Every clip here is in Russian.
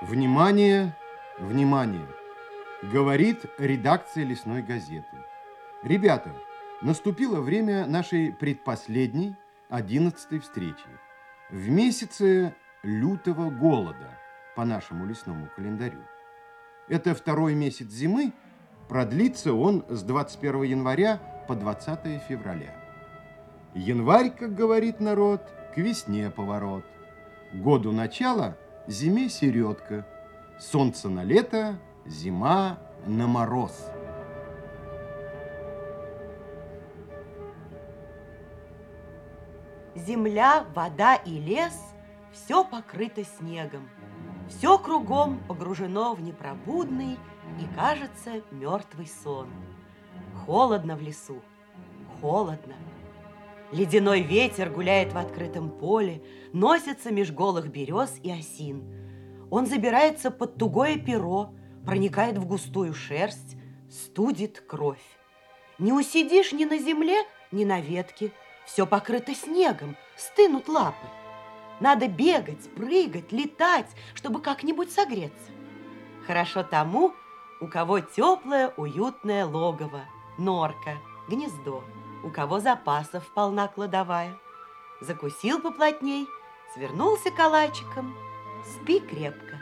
Внимание, внимание! Говорит редакция «Лесной газеты». Ребята, наступило время нашей предпоследней, 11-й встречи. В месяце лютого голода по нашему лесному календарю. Это второй месяц зимы, продлится он с 21 января по 20 февраля. Январь, как говорит народ, к весне поворот. Году начало, зиме середка. Солнце на лето, зима на мороз. Земля, вода и лес – все покрыто снегом. Все кругом погружено в непробудный и, кажется, мертвый сон. Холодно в лесу, холодно. Ледяной ветер гуляет в открытом поле, носится меж голых берез и осин. Он забирается под тугое перо, проникает в густую шерсть, студит кровь. Не усидишь ни на земле, ни на ветке, все покрыто снегом, стынут лапы. Надо бегать, прыгать, летать, чтобы как-нибудь согреться. Хорошо тому, у кого теплое, уютное логово, норка, гнездо, у кого запасов полна кладовая. Закусил поплотней, свернулся калачиком, спи крепко.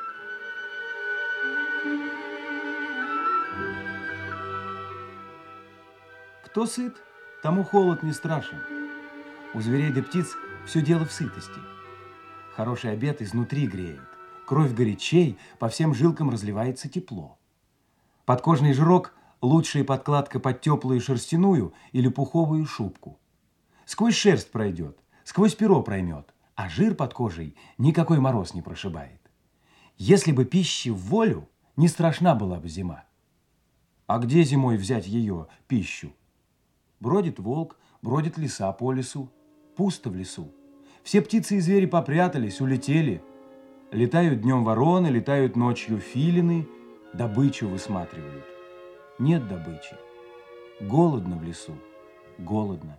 Кто сыт, тому холод не страшен. У зверей да птиц все дело в сытости. Хороший обед изнутри греет, кровь горячей, по всем жилкам разливается тепло. Подкожный жирок – лучшая подкладка под теплую шерстяную или пуховую шубку. Сквозь шерсть пройдет, сквозь перо проймет, а жир под кожей никакой мороз не прошибает. Если бы пищи в волю, не страшна была бы зима. А где зимой взять ее, пищу? Бродит волк, бродит лиса по лесу. Пусто в лесу. Все птицы и звери попрятались, улетели. Летают днем вороны, летают ночью филины, добычу высматривают. Нет добычи. Голодно в лесу, голодно.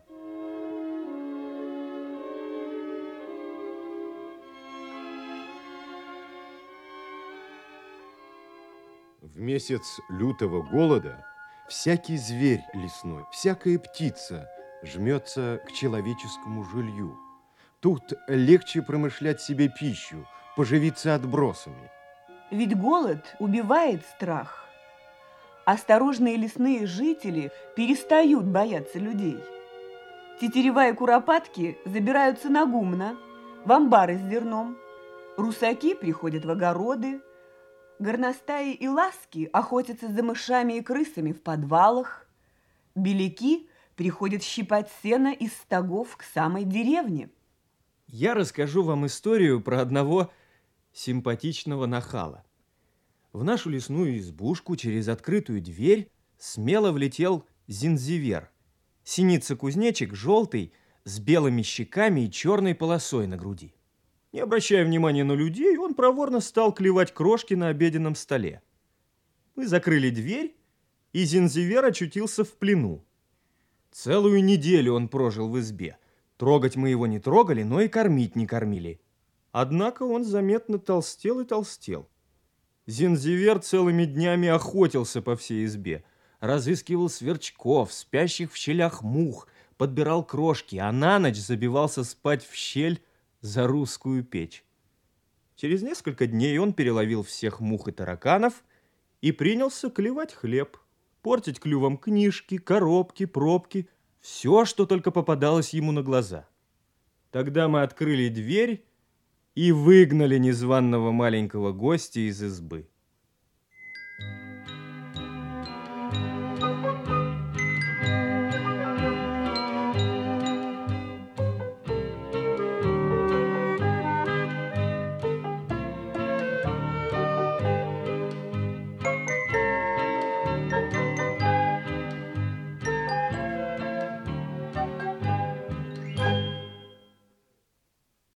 В месяц лютого голода всякий зверь лесной, всякая птица жмется к человеческому жилью. Тут легче промышлять себе пищу, поживиться отбросами. Ведь голод убивает страх. Осторожные лесные жители перестают бояться людей. Тетерева и куропатки забираются на гумно, в амбары с зерном. Русаки приходят в огороды. Горностаи и ласки охотятся за мышами и крысами в подвалах. Беляки приходят щипать сено из стогов к самой деревне. Я расскажу вам историю про одного симпатичного нахала. В нашу лесную избушку через открытую дверь смело влетел зинзивер. Синица-кузнечик желтый, с белыми щеками и черной полосой на груди. Не обращая внимания на людей, он проворно стал клевать крошки на обеденном столе. Мы закрыли дверь, и зинзивер очутился в плену. Целую неделю он прожил в избе. Трогать мы его не трогали, но и кормить не кормили. Однако он заметно толстел и толстел. Зинзивер целыми днями охотился по всей избе, разыскивал сверчков, спящих в щелях мух, подбирал крошки, а на ночь забивался спать в щель за русскую печь. Через несколько дней он переловил всех мух и тараканов и принялся клевать хлеб, портить клювом книжки, коробки, пробки, все, что только попадалось ему на глаза. Тогда мы открыли дверь и выгнали незваного маленького гостя из избы.